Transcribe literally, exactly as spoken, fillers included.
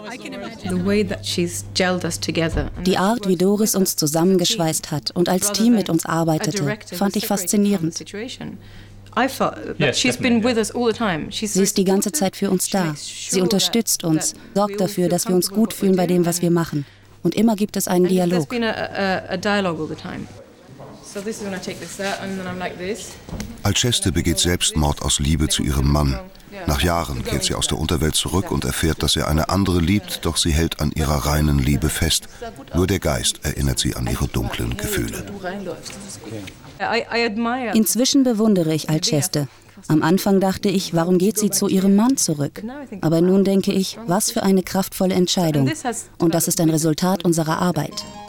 Die Art, wie Doris uns zusammengeschweißt hat und als Team mit uns arbeitete, fand ich faszinierend. Sie ist die ganze Zeit für uns da. Sie unterstützt uns, sorgt dafür, dass wir uns gut fühlen bei dem, was wir machen. Und immer gibt es einen Dialog. Alceste begeht Selbstmord aus Liebe zu ihrem Mann. Nach Jahren kehrt sie aus der Unterwelt zurück und erfährt, dass er eine andere liebt, doch sie hält an ihrer reinen Liebe fest. Nur der Geist erinnert sie an ihre dunklen Gefühle. Inzwischen bewundere ich Alceste. Am Anfang dachte ich, warum geht sie zu ihrem Mann zurück? Aber nun denke ich, was für eine kraftvolle Entscheidung. Und das ist ein Resultat unserer Arbeit.